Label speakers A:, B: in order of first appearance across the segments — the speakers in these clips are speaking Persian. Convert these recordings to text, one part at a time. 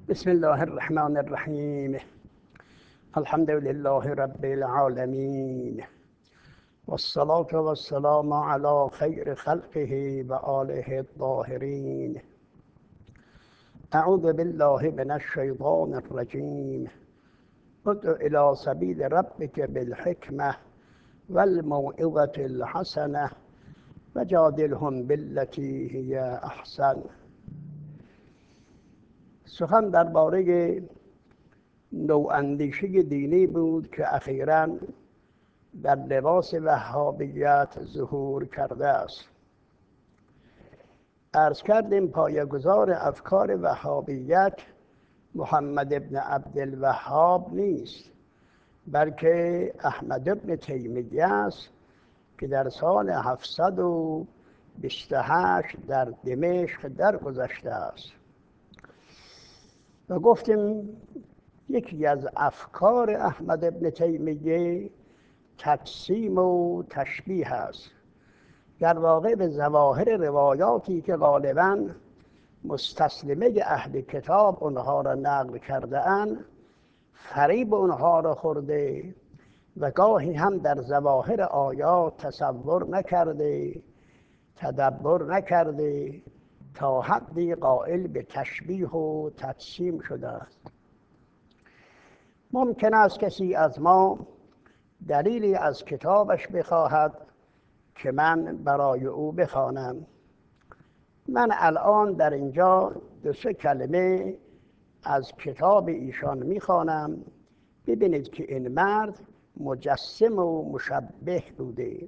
A: بسم الله الرحمن الرحیم. الحمد لله رب العالمین والصلاة والسلام على خیر خلقه و آله الطاهرین. اعوذ بالله من الشیطان الرجیم. ادع الى سبیل ربک بالحکمة والموعظة الحسنة وجادلهم بالتي هي احسن. سخن درباره نواندیشی دینی بود که اخیراً در لباس وهابیت ظهور کرده است. عرض کردیم پایه‌گذار افکار وهابیت محمد ابن عبدالوهاب نیست، بلکه احمد ابن تیمیه است که در سال 728 در دمشق درگذشته است. و گفتیم یکی از افکار احمد ابن تیمیه تجسیم و تشبیه است. در واقع به ظواهر روایاتی که غالباً مستسلمه اهل کتاب اونها را نقل کرده اند فریب اونها را خورده و گاهی هم در ظواهر آیات تصور نکرده، تدبر نکرده، تا حدی قائل به تشبیه و تجسیم شده است. ممکن است کسی از ما دلیلی از کتابش بخواهد که من برای او بخوانم. من الان در اینجا 2-3 کلمه از کتاب ایشان میخوانم. ببینید که این مرد مجسم و مشبه بوده.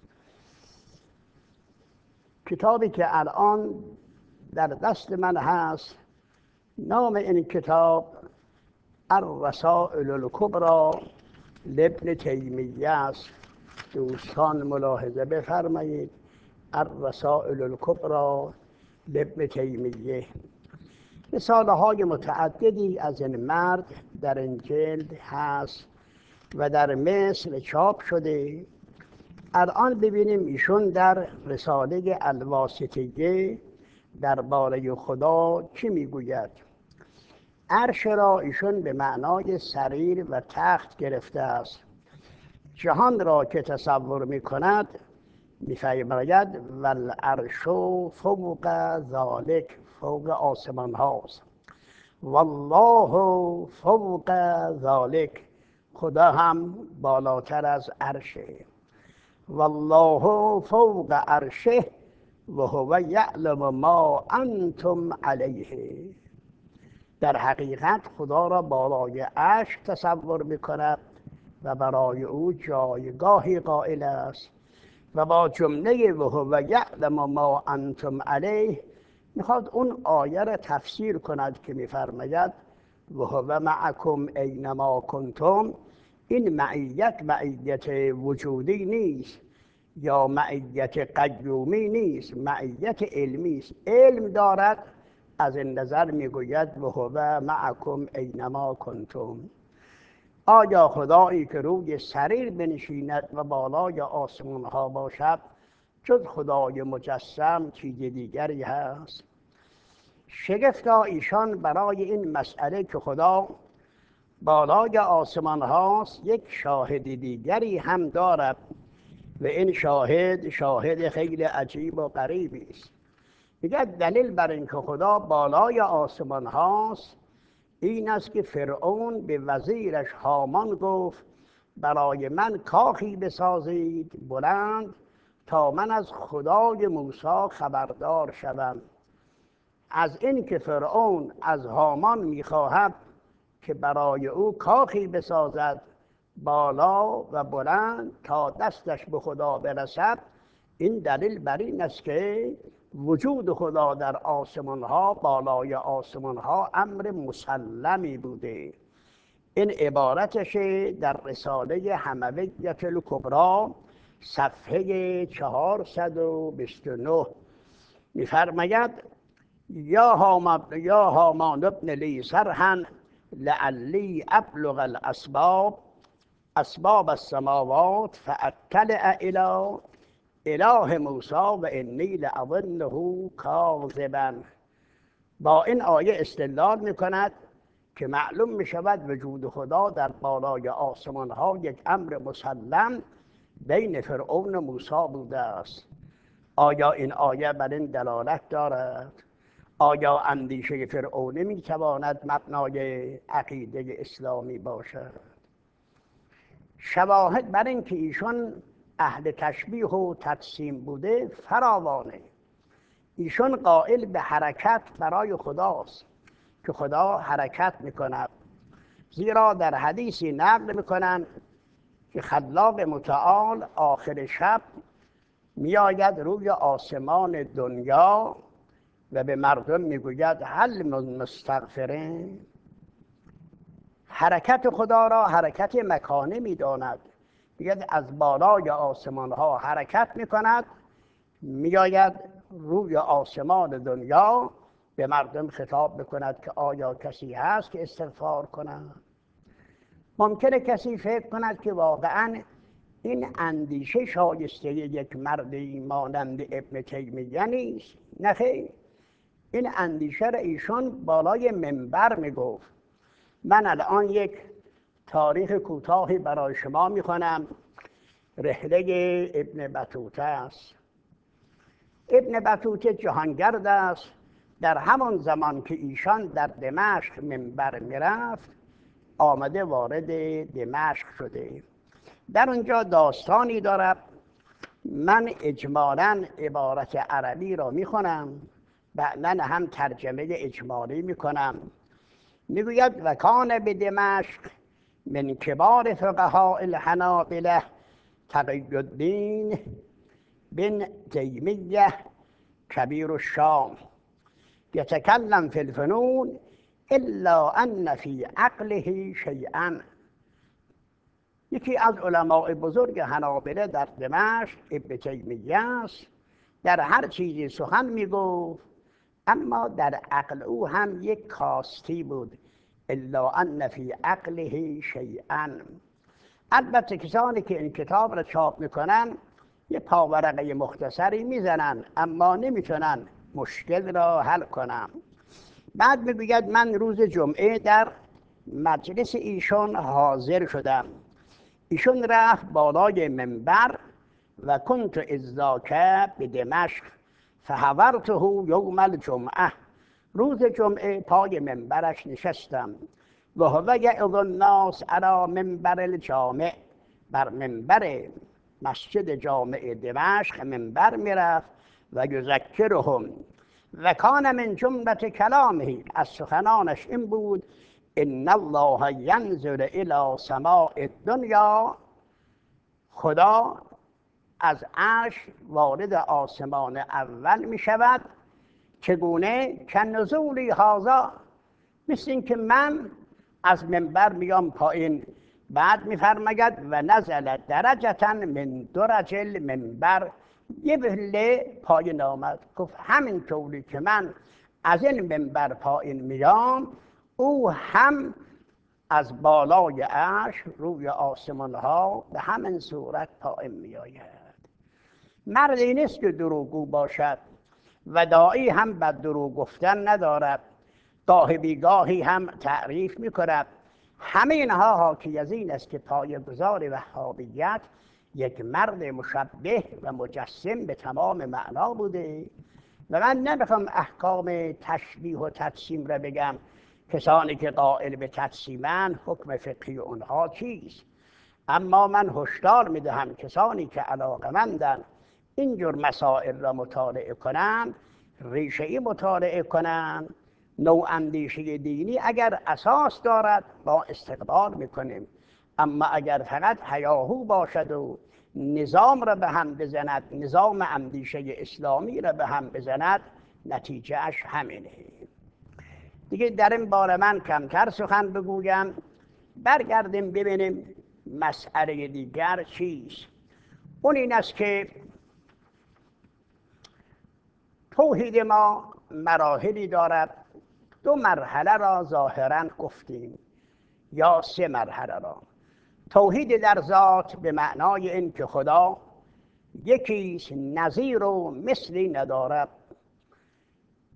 A: کتابی که الان در دست من هست، نام این کتاب الرسائل الکبری لابن تیمیه است. دوستان ملاحظه بفرمایید، الرسائل الکبری لابن تیمیه. رساله های متعددی از این مرد در این جلد هست و در مصر چاپ شده. الان ببینیم ایشون در رساله الواسطیه درباره خدا چی میگوید. عرش را ایشون به معنای سریر و تخت گرفته است. جهان را که تصور میکند میفرماید والعرش فوق ذلک، فوق آسمان هاست. والله فوق ذلک، خدا هم بالاتر از عرشه. والله فوق عرشه و هو یعلم ما انتم علیه. در حقیقت خدا را بالای عرش تصور میکند و برای او جایگاهی قائل است و با جمله و هو یعلم ما انتم علیه میخواد اون آیه را تفسیر کند که میفرماید و هو معکم اینما کنتم. این معیت وجودی نیست یا معیت قیومی نیست، معیت علمی است. علم دارد. از این نظر میگوید و هو معکم اینما کنتم. آیا خدایی که روی سریر بنشیند و بالای آسمان ها باشد جز خدای مجسم چیز دیگری هست؟ شگفتا ایشان برای این مسئله که خدا بالای آسمان هاست یک شاهد دیگری هم دارد و این شاهد خیلی عجیب و غریبی است. میگه دلیل بر این که خدا بالای آسمان هاست این است که فرعون به وزیرش هامان گفت برای من کاخی بسازید بلند تا من از خدای موسی خبردار شوم. از این که فرعون از هامان میخواهد که برای او کاخی بسازد بالا و بلند تا دستش به خدا برسد، این دلیل بر این است که وجود خدا در آسمان ها، بالای آسمان ها امر مسلمی بوده. این عبارتش در رساله همویت الکبری صفحه 429 میفرماید یا هامان ابن لی صرحا لعلی ابلغ الاسباب اسباب السماوات فاطلع الی اله موسی و انی لاظنه کاذبا. با این آیه استدلال میکند که معلوم می شود وجود خدا در بالای آسمان ها یک امر مسلم بین فرعون و موسی بوده است. آیا این آیه بر این دلالت دارد؟ آیا اندیشه فرعونی می تواند مبنای عقیده اسلامی باشد؟ شواهد بر این که ایشون اهل تشبیه و تجسیم بوده فراوانه. ایشون قائل به حرکت برای خداست که خدا حرکت میکند، زیرا در حدیثی نقل میکنند که خلاق متعال آخر شب میآید روی آسمان دنیا و به مردم میگوید هل من مستغفرین. حرکت خدا را حرکت مکانی میداند، میگه از بالای آسمان ها حرکت میکند، میآید روی آسمان دنیا به مردم خطاب بکند که آیا کسی هست که استغفار کند؟ ممکنه کسی فکر کند که واقعا این اندیشه شایسته یک مردی مانند ابن تیمیه نیست. نه خیر، این اندیشه را ایشون بالای منبر میگفت. من الان یک تاریخ کوتاهی برای شما میخوانم. رحله ابن بطوطه است. ابن بطوطه جهانگرد است. در همان زمان که ایشان در دمشق منبر میرفت آمده وارد دمشق شده. در اونجا داستانی دارد. من اجمالاً عبارت عربی را میخونم، بعداً هم ترجمه اجمالی میکنم. میگوید و کان به دمشق من کبار فقهاء الحنابله تقی الدین بن تیمیه کبیر الشام یتکلم فی الفنون الا ان فی عقله شیئا. یکی از علماء بزرگ حنابله در دمشق ابن تیمیه است. در هر چیزی سخن میگفت، اما در عقل او هم یک کاستی بود. الا ان فی عقله شیئا. البته کسانی که این کتاب را چاپ میکنن یه پاورقه مختصری میزنن، اما نمیتونن مشکل را حل کنن. بعد میگوید من روز جمعه در مجلس ایشون حاضر شدم. ایشون رفت بالای منبر و کنت اذاک به دمشق فحضرته یوم الجمعه. روز جمعه پای منبرش نشستم. و هو یعظ الناس علی منبر الجامع. بر منبر مسجد جامع دمشق منبر میرفت و یذکرهم. و کان من جملة کلامه، از سخنانش این بود ان الله ینزل الی سماء الدنیا. خدا از عرش وارد آسمان اول می شود. چگونه؟ کنزولی هذا، مثل این که من از منبر میام پایین. بعد میفرماید و نزل درجة من درج المنبر، یه پله پایین آمد. گفت همین طوری که من از این منبر پایین میام، او هم از بالای عرش روی آسمان ها به همین صورت پایین میآید. مردی نیست که دروغگو باشد و داعی هم بد دروغ گفتن ندارد. گاه بیگاهی هم تعریف میکند. همه اینها حاکی از این است که پایه‌گذار وهابیت یک مرد مشبه و مجسم به تمام معنا بوده. و من نمیخوام احکام تشبیه و تجسیم را بگم. کسانی که قائل به تجسیمن حکم فقهی اونها چیست، اما من هشدار میدهم کسانی که علاقه‌مندن اینجور مسائل را مطالعه کنند، ریشه‌ای مطالعه کنند. نوع اندیشه دینی اگر اساس دارد ما استقبال میکنیم، اما اگر فقط هیاهو باشد و نظام را به هم بزند، نظام اندیشه اسلامی را به هم بزند، نتیجهش همینه. دیگه در این باره من کمتر سخن بگویم. برگردیم ببینیم مسئله دیگر چیست. اون این است که توحید ما مراحلی دارد. 2 مرحله را ظاهراً گفتیم، یا 3 مرحله را. توحید در ذات به معنای این که خدا یکیست، نظیر و مثلی ندارد.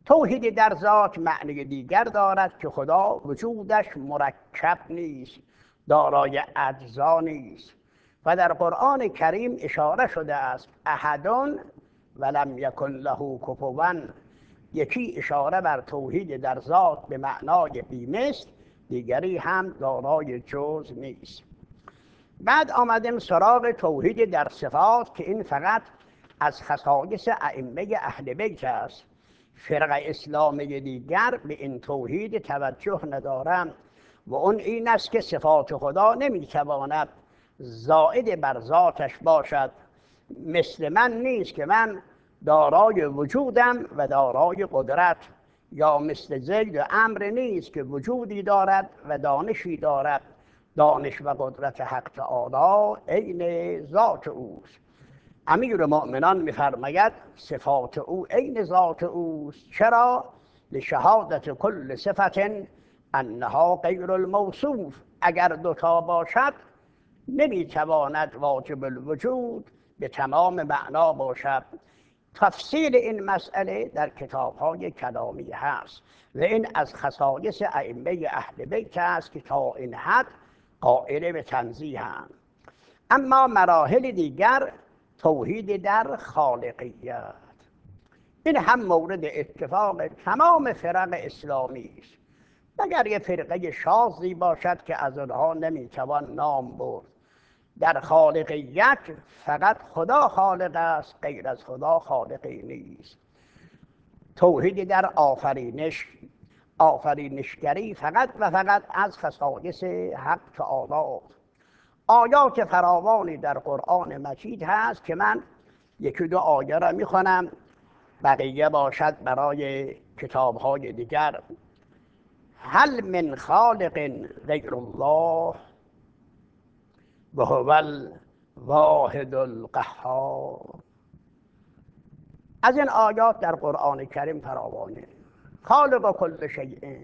A: توحید در ذات معنی دیگر دارد که خدا وجودش مرکب نیست، دارای اجزا نیست و در قرآن کریم اشاره شده است احدون ولم یکن له کفوا. یکی اشاره بر توحید در ذات به معنای بی‌مثل، دیگری هم دارای جز نیست. بعد آمدیم سراغ توحید در صفات که این فقط از خصایص ائمه اهل بیت است. فرق اسلامی دیگر به این توحید توجه ندارند و اون این است که صفات خدا نمیتواند زائد بر ذاتش باشد. مثل من نیست که من دارای وجودم و دارای قدرت، یا مثل زید و عمرو نیست که وجودی دارد و دانشی دارد. دانش و قدرت حق تعالی عین ذات اوست. امیرالمؤمنین می‌فرماید صفات او عین ذات اوست. چرا؟ لشهادت کل صفت انها غیر الموصوف. اگر دوتا باشد نمیتواند واجب الوجود به تمام معنا باشد. تفصیل این مسئله در کتاب‌های کلامی هست و این از خصایص ائمه اهل بیت است که تا این حد قائل به تنزیه‌اند. اما مراحل دیگر توحید در خالقیت، این هم مورد اتفاق تمام فرق اسلامی است، مگر یه فرقه شاذی باشد که از آنها نمیتوان نام برد. در خالقیت فقط خدا خالق است، غیر از خدا خالقی نیست. توحید در آفرینشگری فقط و فقط از خصایص حق تعالی. آیات فراوانی در قرآن مجید هست که من یکی دو آیه را میخوانم، بقیه باشد برای کتاب‌های دیگر. هل من خالق غیر الله و هو الواحد القهار. از این آیات در قرآن کریم فراوانه. خالق کل شیء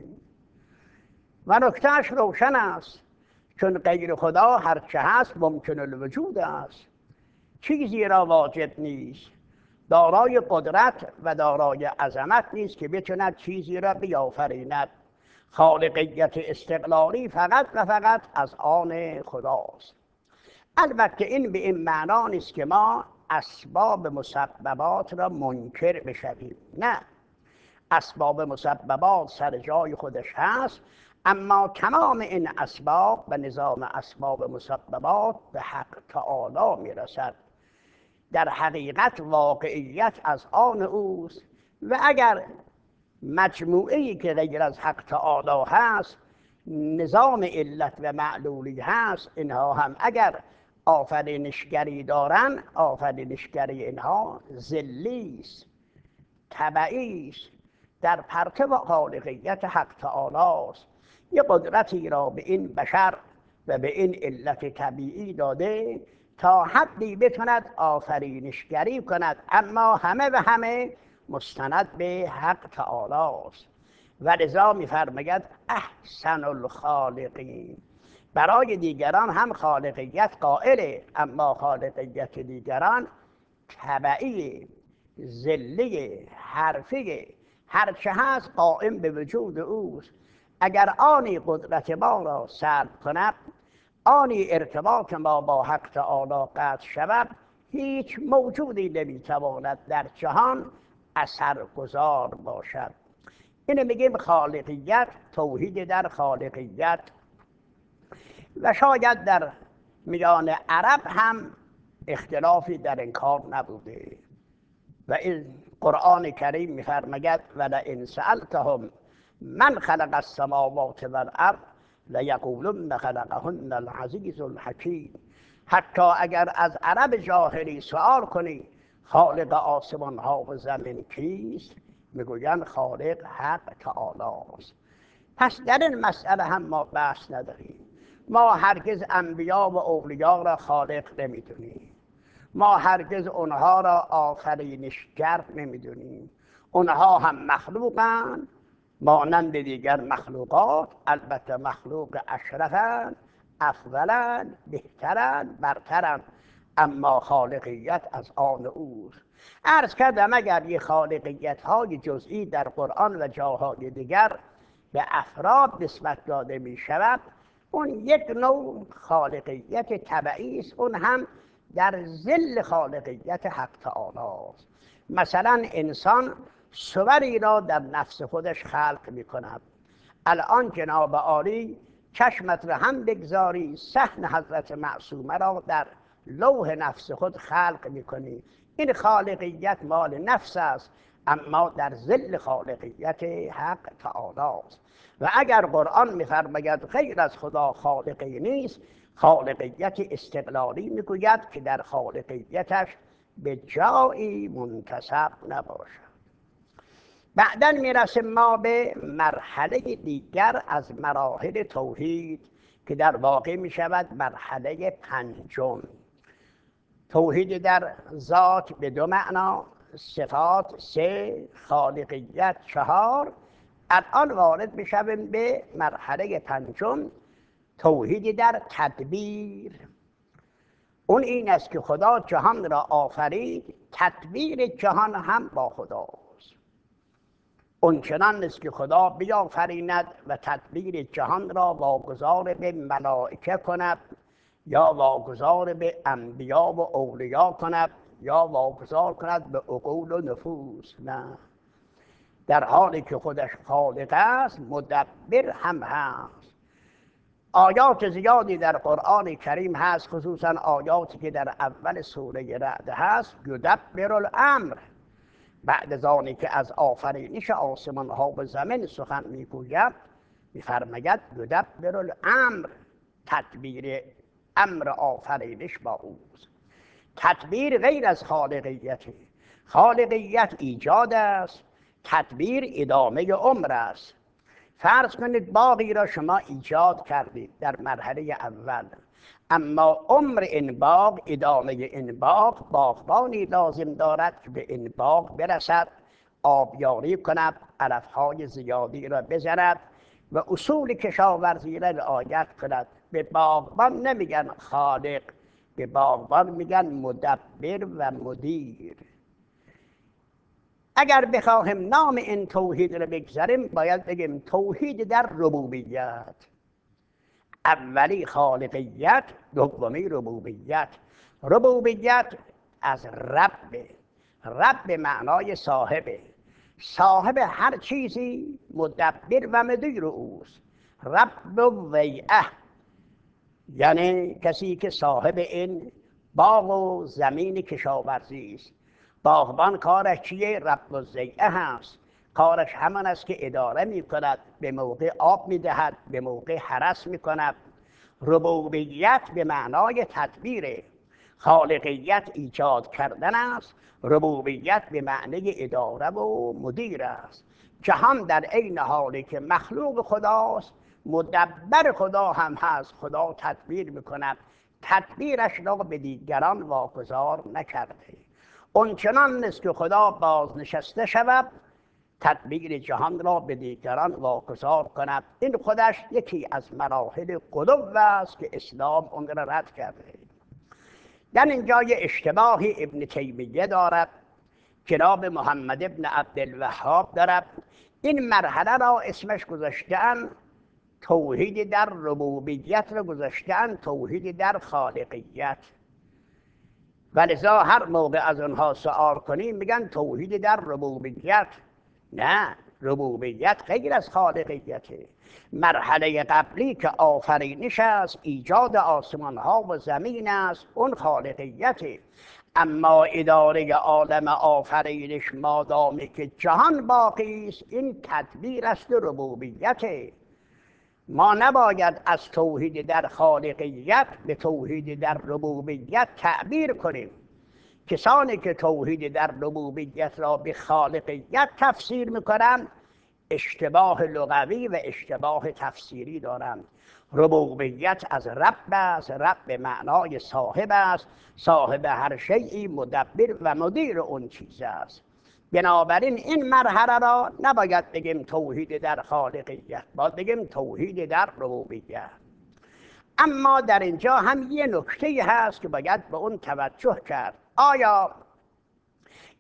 A: و نکتهش روشن است، چون غیر خدا هرچه هست ممکن الوجود است، چیزی را واجب نیست، دارای قدرت و دارای عظمت نیست که بتواند چیزی را بیافریند. خالقیت استقلالی فقط و فقط از آن خداست. البته این به این معنا نیست که ما اسباب مسببات را منکر بشویم، نه، اسباب مسببات سر جای خودش هست، اما تمام این اسباب و نظام اسباب مسببات به حق تعالی میرسد. در حقیقت واقعیت از آن اوست و اگر مجموعه‌ای که غیر از حق تعالی هست نظام علت و معلولی هست، اینها هم اگر آفرینشگری دارن، آفرینشگری اینها ذلی است، تبعی است، در پرتو خالقیت حق تعالی است. یه قدرتی را به این بشر و به این علت طبیعی داده تا حدی بتواند آفرینشگری کند، اما همه و همه مستند به حق تعالی است. و لذا می‌فرماید احسن الخالقین. برای دیگران هم خالقیت قائله، اما خالقیت دیگران تبعی، ذلی، حرفی، هرچه هست قائم به وجود اوست. اگر آنی قدرت ما را سلب کند، آنی ارتباط ما با حق تعالی قطع شود، هیچ موجودی نمیتواند در جهان اثرگذار باشد. اینو میگیم خالقیت، توحید در خالقیت. و شاید در میان عرب هم اختلافی در این کار نبوده. و این قرآن کریم می‌فرماید ولئن سألتهم من خلق السماوات والارض لیقولن خلقهن العزیز الحکیم. حتی اگر از عرب جاهلی سوال کنی خالق آسمان ها و زمین کیست، میگویند خالق حق تعالی است. پس در این مسئله هم ما بحث نداریم. ما هرگز انبیا و اولیا را خالق نمیدونیم، ما هرگز اونها را آفرینشگر نمیدونیم. اونها هم مخلوقند مانند دیگر مخلوقات، البته مخلوق اشرفند، افضلند، بهترند، برترند، اما خالقیت از آن اوست. عرض کردم اگر یه خالقیت های جزئی در قرآن و جاهای دیگر به افراد نسبت داده می شود، اون یک نوع خالقیت طبعی است، اون هم در ظل خالقیت حق تعالی است. مثلا انسان صوری را در نفس خودش خلق می کند. الان جناب عالی چشمت را هم بگذاری صحن حضرت معصومه را در لوح نفس خود خلق میکنی. این خالقیت مال نفس است، اما در ظل خالقیت حق تعالی است. و اگر قرآن میفرماید غیر از خدا خالقی نیست، خالقیت استقلالی میگوید که در خالقیتش به جایی منتسب نباشد. بعداً میرسیم ما به مرحله دیگر از مراحل توحید که در واقع میشود مرحله پنجم. توحید در ذات به دو معنا، صفات سه، خالقیت چهار. الان وارد میشویم به مرحله پنجم، توحید در تدبیر. اون این است که خدا جهان را آفرید، تدبیر جهان هم با خداست. اون چنان است که خدا بیافریند و تدبیر جهان را واگذار به ملائکه کند، یا واگذار به انبیا و اولیا کند، یا واگذار کند به عقول و نفوس. نه، در حالی که خودش خالق است مدبر هم هست. آیات زیادی در قرآن کریم هست، خصوصا آیاتی که در اول سوره رعد هست، یدبر الامر. بعد از آنی که از آفرینش آسمان ها و زمین سخن میگوید میفرماید یدبر الامر، تدبیر امر آفرینش با اوست. تدبیر غیر از خالقیت، خالقیت ایجاد است، تدبیر ادامه عمر است. فرض کنید باغی را شما ایجاد کردید در مرحله اول، اما عمر این باغ، ادامه این باغ، باغبانی لازم دارد که به این باغ برسد، آبیاری کند، علفهای زیادی را بزند و اصول کشاورزی را رعایت کند. به باغبان نمیگن خالق، به باغبان میگن مدبر و مدیر. اگر بخواهم نام این توحید را بگذاریم باید بگیم توحید در ربوبیت. اولی خالقیت، دومی ربوبیت. ربوبیت از رب، رب معنای صاحبه، صاحب هر چیزی مدبر و مدیر اوست. رب و ویعه یعنی کسی که صاحب این باغ و زمین کشاورزی است. باغبان کارش چیه؟ رب و زیعه هست، کارش همان است که اداره می کند، به موقع آب می دهد، به موقع حرس می کند. ربوبیت به معنای تدبیره، خالقیت ایجاد کردن است، ربوبیت به معنی اداره و مدیر است. جهان در عین حالی که مخلوق خداست مدبر خدا هم هست، خدا تدبیر میکند، تدبیرش را به دیگران واگذار نکرده. اون چنان است که خدا بازنشسته شود، تدبیر جهان را به دیگران واگذار کند. این خودش یکی از مراحل غلو است که اسلام اون را رد کرده. در اینجا یه اشتباهی ابن تیمیه دارد، جناب محمد ابن عبدالوهاب دارد. این مرحله را اسمش گذاشتن توحید در ربوبیت را گذاشتن توحید در خالقیت، ولذا هر موقع از اونها سؤال کنیم میگن توحید در ربوبیت. نه، ربوبیت غیر از خالقیته. مرحله قبلی که آفرینش است، ایجاد آسمان ها و زمین است، اون خالقیته. اما اداره عالم آفرینش مادامی که جهان باقی است، این تدبیر است و ربوبیته. ما نباید از توحید در خالقیت به توحید در ربوبیت تعبیر کنیم. کسانی که توحید در ربوبیت را به خالقیت تفسیر میکنند اشتباه لغوی و اشتباه تفسیری دارند. ربوبیت از رب است، رب به معنای صاحب است، صاحب هر شیئی مدبر و مدیر اون چیز است. بنابراین این مرحله را نباید بگیم توحید در خالقیت، باید بگیم توحید در ربوبیت. اما در اینجا هم یه نکته هست که باید به اون توجه کرد. آیا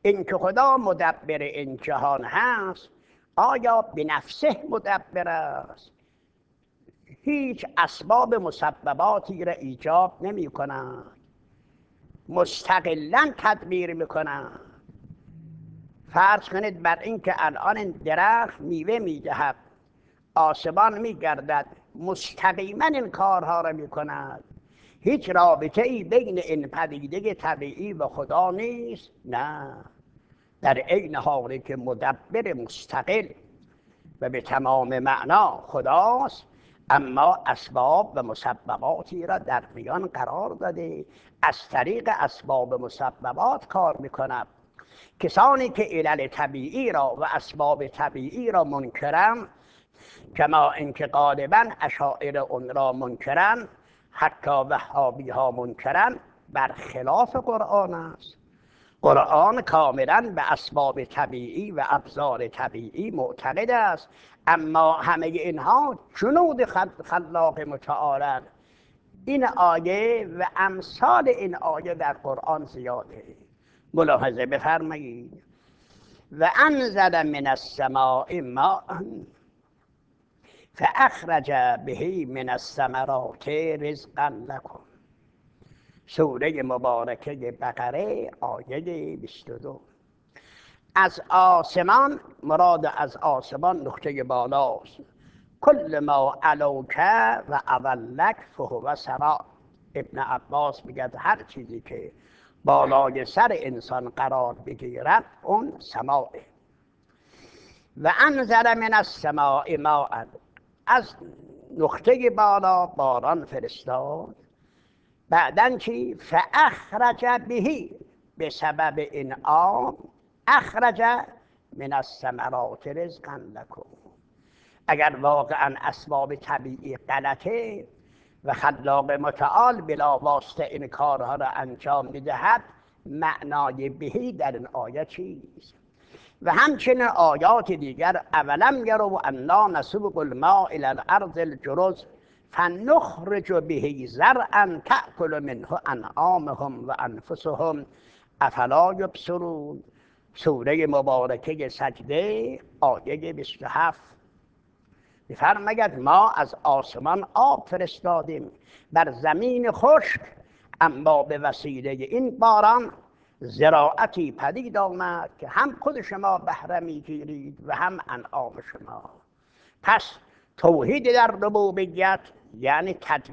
A: این که خدا مدبر این جهان هست، آیا به نفسه مدبر است؟ هیچ اسباب مسبباتی را ایجاب نمی کند، مستقلا تدبیر می کند. فرض کنید بر این که الان این درخت میوه میدهد، آسمان میگردد، مستقیما این کارها را می کند. هیچ رابطه ای بین این پدیده طبیعی و خدا نیست؟ نه، در عین حالی که مدبر مستقل و به تمام معنا خداست، اما اسباب و مسبباتی را در میان قرار داده، از طریق اسباب مسببات کار میکند. کسانی که علل طبیعی را و اسباب طبیعی را منکرند، کما اینکه غالبا اشاعره اون را منکرند، حتی وهابی ها منکرند، برخلاف قرآن است. قرآن کاملا به اسباب طبیعی و ابزار طبیعی معتقد است، اما همه اینها جنود خلاق متعال. این آیه و امثال این آیه در قرآن زیاده. ملاحظه بفرمایید. و انزل من السماء ماء فاخرج به من الثمرات رزقا لكم. سوره مبارکه بقره آیه 22. از آسمان، مراد از آسمان نقطه بالاست. کل ما علوک و اولک فهو سما. ابن عباس میگه هر چیزی که بالای سر انسان قرار بگیرد اون سماعه. و انزل من السماء ماء، از نقطه بالا باران فرستاد. بعدن چی؟ فاخرج به، به سبب این آب، اخرج من الثمرات رزقا لكم. اگر واقعا اسباب طبیعی غلطه و خلاق متعال بلا واسطه این کارها را انجام میدهد، معنای بهی در این آیه چیست؟ و همچنین آیات دیگر، اولم یروا انا نسوق الماء الى الارض الجرز فنخرج به زرعا تأکل منه انعامهم و انفسهم افلا یبصرون. سوره مبارکه سجده آیه 27. می‌فرماید ما از آسمان آب فرستادیم بر زمین خشک، اما به وسیله این باران زراعتی پدید آمد که هم خود شما بهره میگیرید و هم انعام شما. پس توحید در ربوبیت یعنی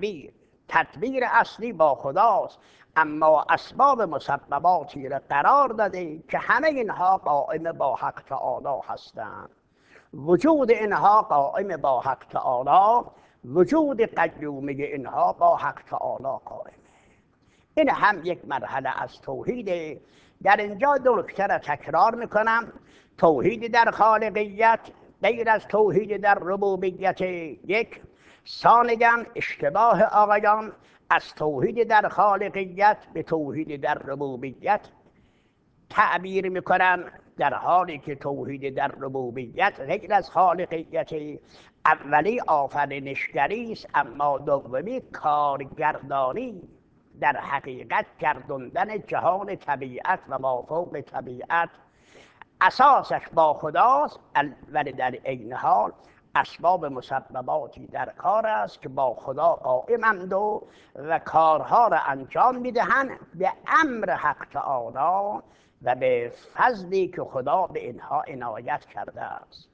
A: تدبیر اصلی با خداست، اما اسباب مسبباتی را قرار داده که همه اینها قائم با حق تعالی هستند. وجود اینها قائم با حق تعالی، وجود قیومی اینها با حق تعالی قائمه. این هم یک مرحله از توحیده. در اینجا دو نکته را تکرار میکنم. توحید در خالقیت غیر از توحید در ربوبیت یک. ثانیاً اشتباه آقایان از توحید در خالقیت به توحید در ربوبیت تعبیر میکنن، در حالی که توحید در ربوبیت غیر از خالقیت. اولی آفرینشگری است، اما دومی کارگردانی، در حقیقت گرداندن جهان طبیعت و مافوق طبیعت. اساسش با خداست، ولی در عین حال اسباب مسبباتی در کار است که با خدا قائمند و کارها را انجام میدهند به امر حق تعالی و به فضلی که خدا به اینها عنایت کرده است.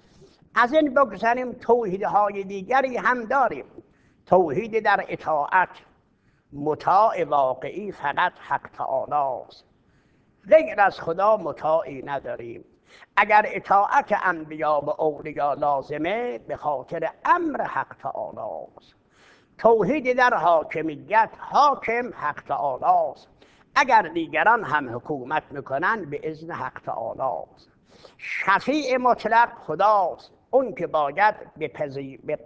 A: از این بگذاریم توحیدهای دیگری هم داریم. توحید در اطاعت، مطاع واقعی فقط حق تعالی است، غیر از خدا مطاعی نداریم. اگر اطاعت انبیا و اولیا لازمه، به خاطر امر حق تعالی است. توحید در حاکمیت، حاکم حق تعالی است. اگر دیگران هم حکومت میکنن به اذن حق تعالی است. شفیع مطلق خداست، اون که باید به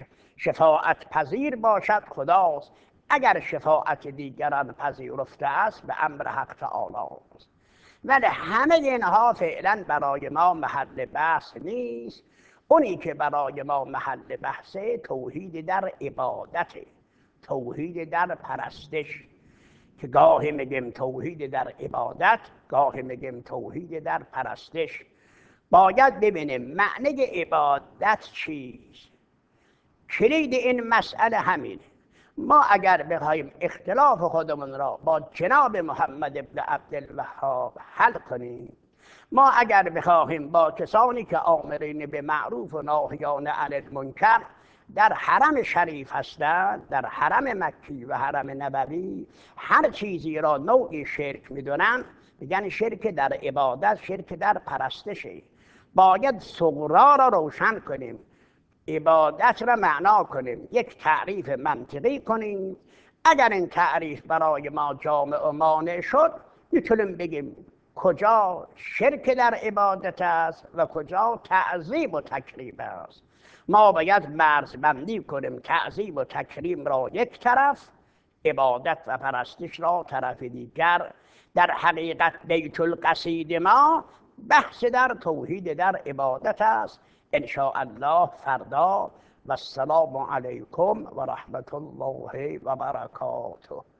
A: شفاعت پذیر باشد خداست. اگر شفاعت دیگران پذیرفته است به امر حق تعالی است. ولی همه اینها فعلا برای ما محل بحث نیست. اونی که برای ما محل بحثه توحید در عبادت، توحید در پرستش، که گاهی میگیم توحید در عبادت، گاهی میگیم توحید در پرستش. باید ببینیم معنی عبادت چیست. کلید این مسئله همینه. ما اگر بخوایم اختلاف خودمون را با جناب محمد ابن عبدالوهاب حل کنیم، ما اگر بخواهیم با کسانی که آمرین به معروف و ناهیان عن المنکر در حرم شریف هستند، در حرم مکی و حرم نبوی، هر چیزی را نوعی شرک میدونن، میگن شرک در عبادت، شرک در پرستشه. باید صغرا را روشن کنیم، عبادت را معنا کنیم، یک تعریف منطقی کنیم. اگر این تعریف برای ما جامع و مانع شد، میتونیم بگیم کجا شرک در عبادت است و کجا تعظیم و تکریم است. ما باید مرزبندی کنیم، تعظیم و تکریم را یک طرف، عبادت و پرستش را طرف دیگر. در حقیقت بیت القصید ما بحث در توحید در عبادت است. ان شاء الله فردا. و السلام علیکم و رحمت الله و برکاته.